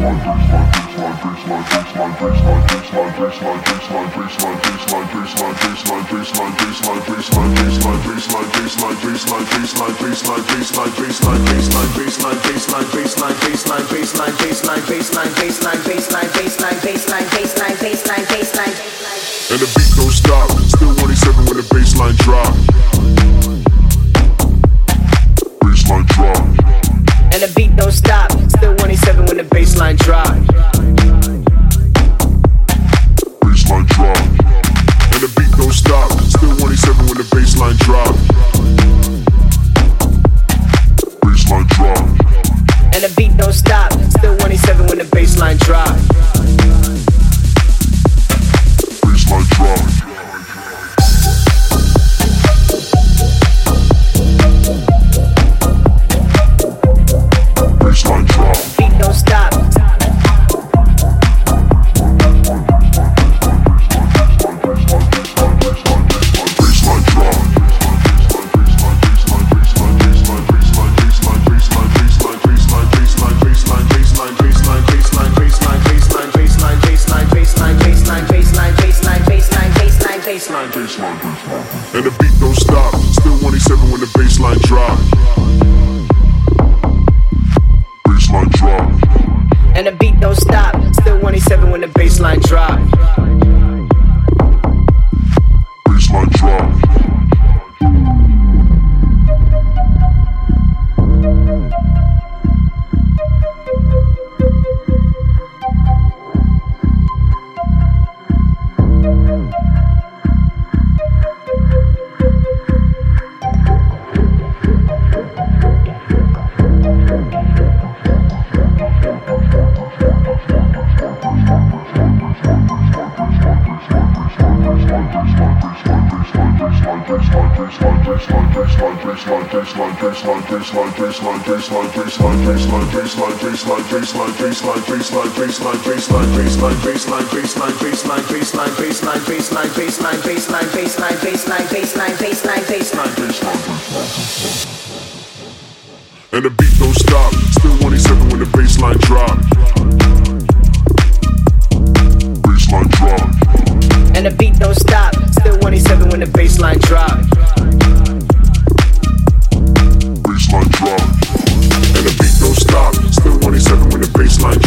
And the beat don't stop, still 187 when the bassline drop. Bassline drop. And the beat don't stop, still 187 when the bassline drop. Bassline drop. And the beat don't stop, still 187 when the bassline drop. Bassline drop. And the beat don't stop, still 187 when the bassline drop. Bassline drop. Bassline drop. Beat don't stop. Bassline drop. And the beat don't stop, still 187 when the bassline drop. Bassline drop. And the beat don't stop, still 187 when the bassline drop. Bassline drop. And the beat don't stop, still 187 when the bassline drop. Bassline drop. And the beat don't stop, still 187 when the bassline drop. Bassline drop. And the beat don't stop, still 187 when the bassline